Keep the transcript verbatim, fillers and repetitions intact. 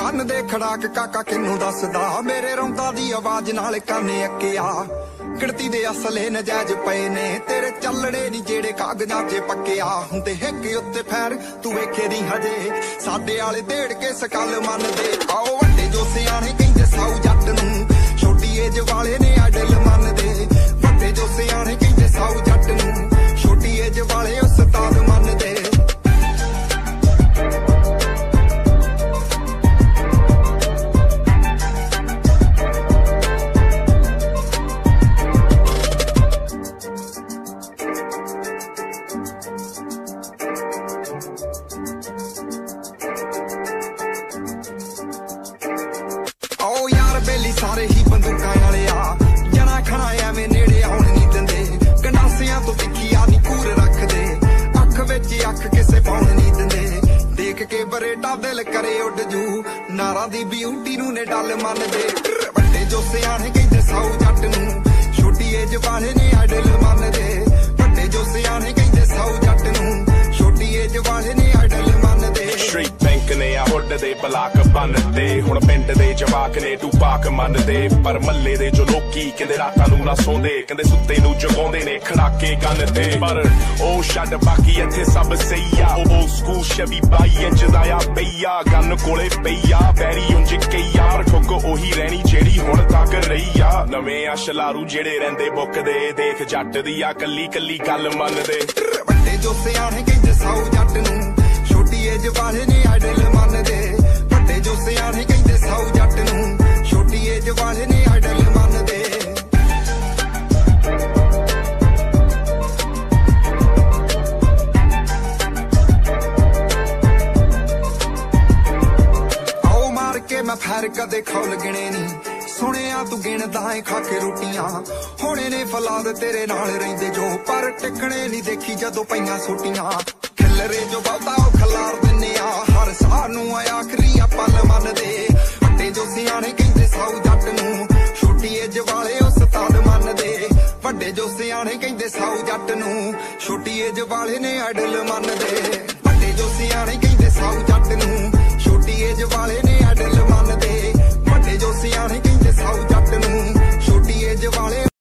ਕੰਨ ਦੇ ਖੜਾਕ ਕਾਕਾ ਕਿਨੂੰ ਦੱਸਦਾ ਮੇਰੇ ਰੌਂਦਾ ਦੀ ਆਵਾਜ਼ ਨਾਲ ਕੰਨ ਅੱਕਿਆ ਗਿਣਤੀ ਦੇ ਅਸਲੇ ਨਜਾਇਜ਼ ਪਏ ਨੇ ਤੇਰੇ ਚੱਲੜੇ ਨਹੀਂ ਜਿਹੜੇ ਕਾਗਜ਼ਾਂ 'ਚ ਪੱਕਿਆ ਹੁੰਦੇ ਹਿੱਕ ਉੱਤੇ ਫੈਰ ਤੂੰ ਵੇਖੇ ਨਹੀਂ ਹਜੇ ਸਾਡੇ ਵਾਲੇ ਢੇੜ ਕੇ ਸਕਲ ਮੰਨਦੇ ਆਓ ਵੱਡੇ ਜੋ ਸਿਆਣੇ ਕਹਿੰਦੇ ਸਾਊ ਜੱਟ ਨੂੰ ਛੋਟੀ ਏਜ ਵਾਲੇ ਨੇ ਆਡਲ ਮੰਨਦੇ ਵੱਡੇ ਜੋ ਸਿਆਣੇ ਕਹਿੰਦੇ ਸਾਊ ਜੱਟ ਨੂੰ ਛੋਟੀ ਏਜ ਵਾਲੇ ਉਸਤਾਦ ਮੰਨਦੇ ਸਾਰੇ ਹੀ ਬੰਦੂਕਾਂ ਵਾਲੇ ਆ ਜਣਾ ਖਣਾ ਐਵੇਂ ਨੇੜੇ ਆਉਣ ਨਹੀਂ ਦਿੰਦੇ ਗੰਡਾਸਿਆਂ ਤੋਂ ਤਿੱਖੀਆਂ ਨੀ ਕੂਰ ਰੱਖਦੇ ਅੱਖ ਵਿੱਚ ਅੱਖ ਕਿਸੇ ਪਾਉਣ ਨਹੀਂ ਦਿੰਦੇ ਦੇਖ ਕੇ ਬਰੇਟਾ ਦਿਲ ਕਰੇ ਉੱਡ ਜੂ ਨਾਰਾਂ ਦੀ ਬਿਊਟੀ ਨੂੰ ਨੇ ਡੱਲ ਮੰਨਦੇ ਵੱਡੇ ਜੋ ਸਿਆਣੇ ਕਹਿੰਦੇ ਸਾਊ ਜੱਟ ਨੂੰ ਛੋਟੀ ਏਜ ਵਾਲੇ ਨੇ ਆਡਲ ਮੰਨਦੇ ਵੱਡੇ ਜੋ ਸਿਆਣੇ ਕਹਿੰਦੇ ਸਾਊ ਜੱਟ ਨੂੰ ਛੋਟੀ ਏਜ ਵਾਲੇ ਨੇ ਆਡਲ ਮੰਨਦੇ ਸਟ੍ਰੀਟ ਬੈਂਕ ਨੇ ਆ ਹੁੱਡ ਦੇ ਬਲਾਕ ਬੰਨਦੇ ਹੁਣ ਪਿੰਡ ਦੇ ਜਵਾਕ ਨੇ ਟੂਪਾਕ ਮੰਨਦੇ ਪਰ ਮੱਲੇ ਦੇ ਜੋ ਲੋਕੀ ਕਹਿੰਦੇ ਰਾਤਾਂ ਨੂੰ ਨਾ ਸੌਂਦੇ ਕਹਿੰਦੇ ਸੁੱਤੇ ਨੂੰ ਜਗਾਉਂਦੇ ਨੇ ਖੜਾਕੇ ਗੰਨ ਤੇ ਪਰ ਉਹ ਛੱਡ ਬਾਕੀ ਇੱਥੇ ਸਭ ਸਹੀ ਆ ਉਹ ਸਕੂਲ ਛਵੀ ਬਾਈ ਇੰਚ ਦਾ ਆ ਪਈਆ ਗੰਨ ਕੋਲੇ ਪਈਆ ਪੈਰੀ ਉਂਝ ਕਈਆ ਪਰ ਠੁੱਕ ਉਹੀ ਰਹਿਣੀ ਜਿਹੜੀ ਹੁਣ ਤੱਕ ਰਹੀ ਆ ਨਵੇਂ ਆ ਸ਼ਲਾਰੂ ਜਿਹੜੇ ਰਹਿੰਦੇ ਬੁੱਕਦੇ ਦੇਖ ਜੱਟ ਦੀ ਆ ਕੱਲੀ ਕੱਲੀ ਗੱਲ ਮੰਨਦੇ ਵੱਡੇ ਜੋ ਸਿਆਣੇ ਕਹਿੰਦੇ ਸਾਊ ਜੱਟ ਨੂੰ ਛੋਟੀ ਏਜ ਵਾਲੇ ਨੇ ਆਡਲ ਮੰਨਦੇ ਵੱਡੇ ਜੋ ਸਿਆਣੇ ਕਹਿੰਦੇ ਸਾਊ ਜੱਟ ਨੂੰ ਛੋਟੀ ਏਜ ਵਾਲੇ ਨੇ ਆਡਲ ਮੰਨਦੇ ਆਓ ਮਾਰ ਕੇ ਮੈਂ ਫੈਰ ਕਦੇ ਖੌਲ ਗਿਣੇ ਨੀ ਸੁਣਿਆ ਤੂੰ ਗਿਣਦਾ ਏ ਖਾ ਕੇ ਰੋਟੀਆਂ ਹੋਣੇ ਨੇ ਫਲਾਦ ਤੇਰੇ ਨਾਲ ਰਹਿੰਦੇ ਜੋ ਪਰ ਟਿਕਣੇ ਨਹੀਂ ਦੇਖੀ ਜਦੋਂ ਪਈਆਂ ਸੋਟੀਆਂ ਖਿਲਰੇ ਜੋ ਬਹੁਤਾ ਉਹ ਖਲਾਰ ਦਿੰਨੇ ਆ ਹਰ ਸਾਹ ਨੂੰ ਆ ਆਖਰੀ ਆ ਪਲ ਮੰਨਦੇ ਵੱਡੇ ਜੋ ਸਿਆਣੇ ਕਹਿੰਦੇ ਸਾਊ ਜੱਟ ਨੂੰ ਛੋਟੀ ਏਜ ਵਾਲੇ ਉਸਤਾਦ ਮੰਨਦੇ ਵੱਡੇ ਜੋ ਸਿਆਣੇ ਕਹਿੰਦੇ ਸਾਊ ਜੱਟ ਨੂੰ ਛੋਟੀ ਏਜ ਵਾਲੇ ਨੇ ਆਡਲ ਮੰਨਦੇ ਵੱਡੇ ਜੋ ਸਿਆਣੇ ਕਹਿੰਦੇ ਸਾਊ ਜੱਟ ਨੂੰ ਛੋਟੀ ਏਜ ਵਾਲੇ ਨੇ ਆਡਲ